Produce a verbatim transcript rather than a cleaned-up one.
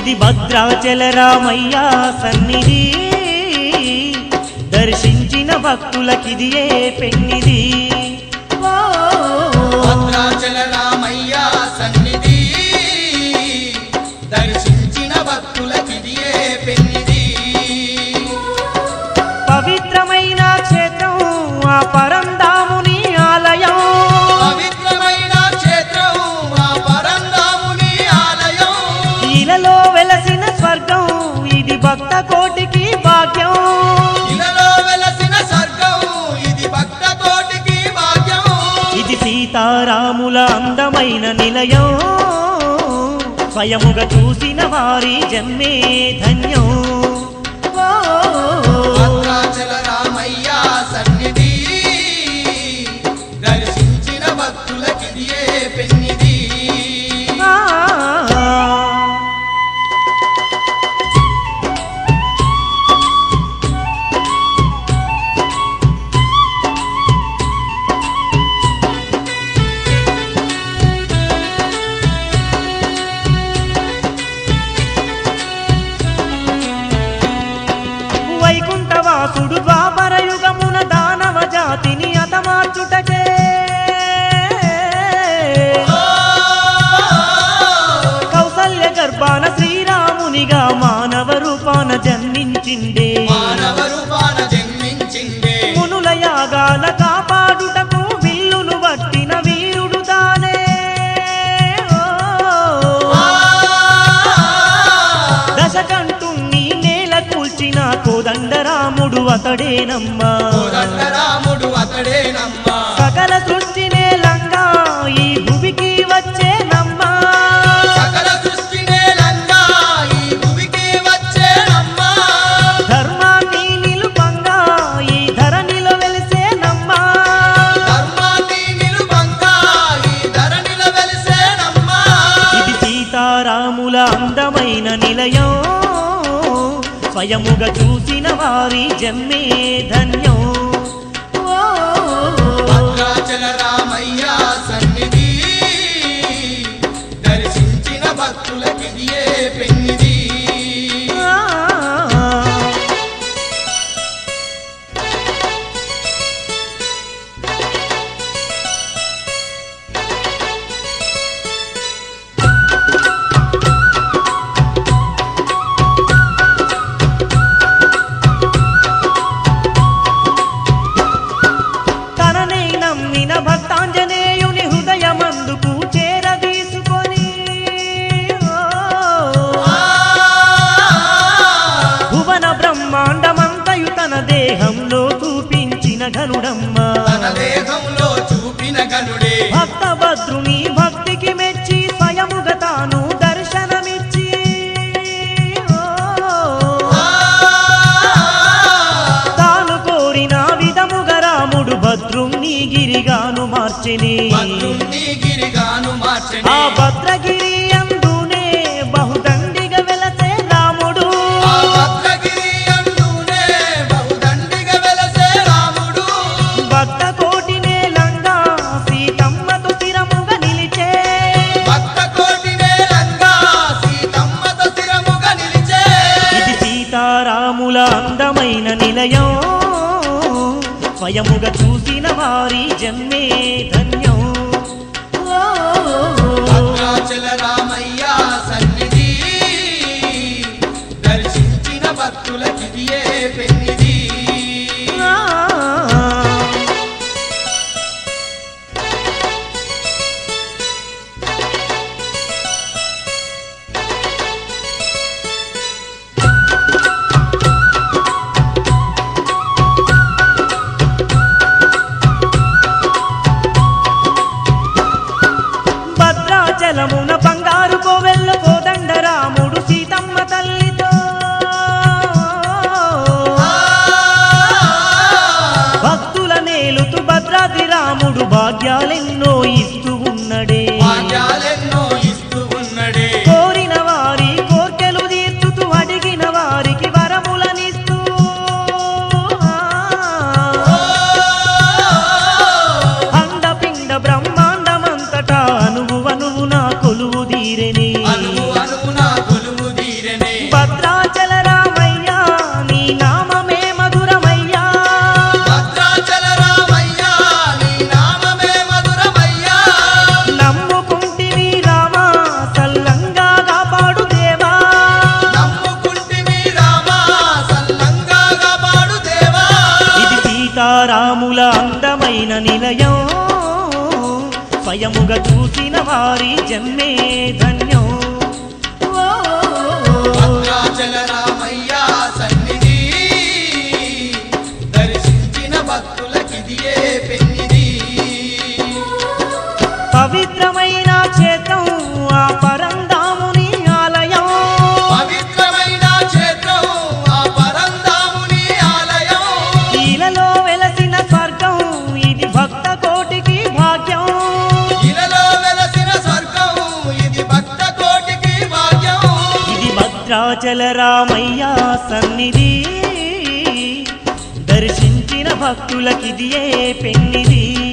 ఇది భద్రాచల రామయ్య సన్నిధి దర్శించిన భక్తులకిదియే పెన్నిది భద్రాచల రామయ్య సన్నిధి దర్శించిన భక్తులకిదియే పెన్నిది పవిత్రమైన క్షేత్రం ఆ పరంధాముని ఆలయం పవిత్రమైన క్షేత్రం ఆ పరంధాముని ఆలయం ఇలలో వెలసిన స్వర్గం ఇది భక్త కోటికి భాగ్యం ఇలలో వెలసిన స్వర్గం ఇది భక్త కోటికి భాగ్యం ఇది సీతారాముల అందమైన నిలయం స్వయముగా చూసిన వారి జన్మే ధన్యం భద్రాచల రామయ్య సన్నిధి దర్శించిన భక్తులకిదియే పెన్నిది వైకుంఠవాసుడు ద్వాపర యుగమున దానవ జాతిని అతమార్చుటకే కౌసల్య గర్భాన శ్రీరామునిగా మానవ రూపాన జన్మించిండే మానవ రూపాన జన్మించిండే మునుల యాగాల కాపాడుటకు విల్లును పట్టిన వీరుడు తానే దశకంఠుణ్ణి నేల కూల్చిన కోదండరాముడు అతడేనమ్మా కోదండరాముడు అతడేనమ్మా సకల సృష్టి నేలంగా ఈ భూమికి వచ్చేనమ్మా సకల సృష్టి నేలంగా ఈ భూమికి వచ్చేనమ్మా ధర్మాన్ని నిలుపంగా ఈ ధరణిలో వెలిసేనమ్మా ధర్మాన్ని నిలుపంగా ఈ ధరణిలో వెలిసేనమ్మా ఇది సీతారాముల అందమైన నిలయం స్వయముగా చూసిన వారి జన్మే ధన్యం భద్రాచల రామయ్య సన్నిధి దర్శించిన భక్తులకిదియే పెన్నిది తననే నమ్మిన భక్తాంజనేయుని హృదయమందుకు చేరదీసుకొని భువన బ్రహ్మాండమంతయు తన దేహంలో చూపించిన ఘనుడమ్మ తన దేహంలో చూపిన గనుడే భక్త భద్రుని భక్తికి మెచ్చి స్వయముగా తాను దర్శనమిచ్చి తాను కోరిన విధముగా రాముడు భద్రుణ్ణి గిరిగాను మార్చెని భద్రుణ్ణి గిరిగాను మార్చెని ఆ భద్రగిరి అందునే బహుదండిగా వెలసే రాముడు ఆ భద్రగిరి అందునే బహుదండిగా వెలసే రాముడు భక్త కోటి నేలంగా సీతమ్మతో స్థిరముగా నిలిచే భక్త కోటి నేలంగా సీతమ్మతో స్థిరముగా నిలిచే ఇది సీతారాముల అందమైన నిలయం స్వయముగా చూసిన వారి జన్మే ధన్యం భద్రాచల రామయ్య సన్నిధి దర్శించిన భక్తులకిదియే పెన్నిది భద్రాచలమున బంగారు కోవెల్ల కోదండరాముడు సీతమ్మ తల్లితో భక్తుల నేలుతూ భద్రాద్రి రాముడు భాగ్యాలెన్నో ఇస్తూ ఉన్నడే భాగ్యాలెన్నో ఇస్తూ ఉన్నడే కోరిన వారి కోర్కెలు తీర్చుతూ అడిగిన వారికి వరములనిస్తూ అండపిండ బ్రహ్మాండమంతటా అనువు అనువున కొలువు తీరెని అనువు అనువున కొలువు తీరెని నిలయం స్వయముగా చూసిన వారి జన్మే ధన్యం. ఓ భద్రాచల రామయ్య సన్నిధి దర్శించిన భక్తులకిదియే పెన్నిది. పవిత్రమైన క్షేత్రం ఆ పరంధాముని ఆలయం. పవిత్రమైన క్షేత్రం ఆ పరంధాముని ఆలయం. ఈలలో వెలసిన స్వర్గం ఇది భక్త కోటికి భాగ్యం. ఇలలో వెలసిన స్వర్గం ఇది భక్త కోటికి భాగ్యం. ఇది భద్రాచల రామయ్య సన్నిధి దర్శించిన భక్తులకిదియే పెన్నిది.